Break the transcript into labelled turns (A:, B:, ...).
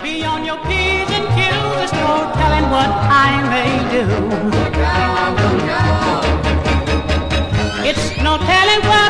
A: Be on your P's and Q's, there's no telling what I may do. It's no telling what